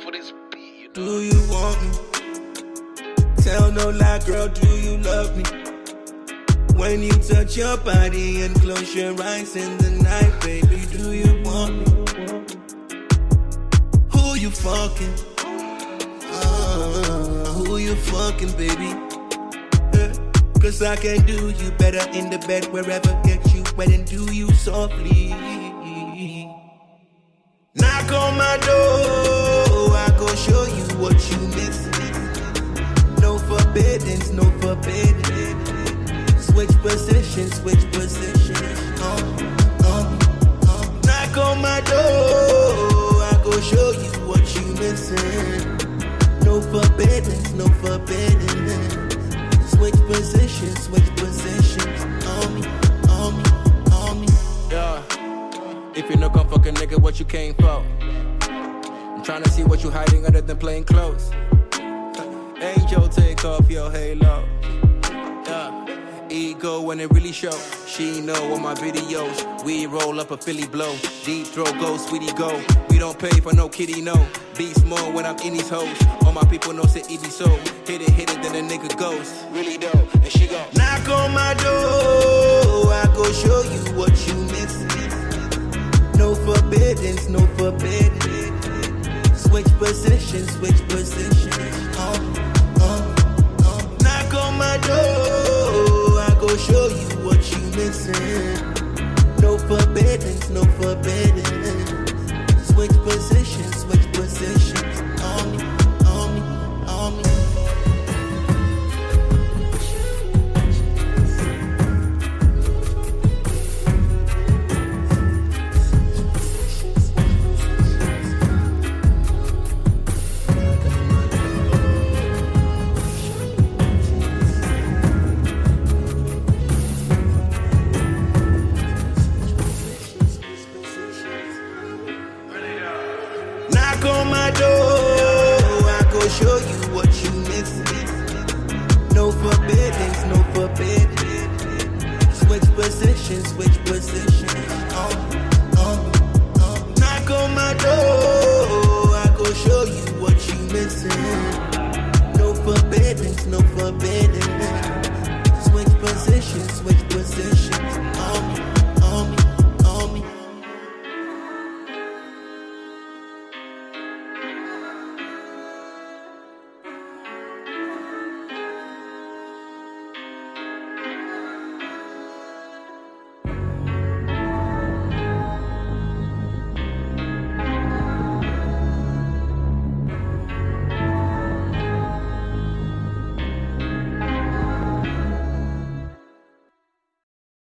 for this beat, you know? Do you want me? Tell no lie, girl, do you love me? When you touch your body and close your eyes in the night, baby, do you want me? Who you fucking? Who you fucking, baby? Cause I can do you better in the bed, wherever, get you wet and do you softly. Knock on my door, I go show you what you miss. No forbiddance, no forbidden. Switch positions, Knock on my door, I go show you what you missing. No forbiddance, no forbidden. Switch positions, on me. Yeah. If you know gon' fuck a nigga, what you came for? I'm tryna see what you hiding other than plain clothes. Angel, take off your halo. Yeah. Ego when it really show. She know on my videos. We roll up a Philly blow. Deep throat go, sweetie go. We don't pay for no kitty, no. Beast more when I'm in these hoes. All my people know say it be so. Hit it, then the nigga goes. Really dope, and she go. Knock on my door, I go show you what you miss. No forbiddance, no forbidden. Switch positions, Knock on my door, I go show you what you missing. No forbiddance, no forbidden. Switch positions, on me. Knock on my door, I go show you what you miss. No forbiddance, no forbidden. Switch positions, Knock on my door.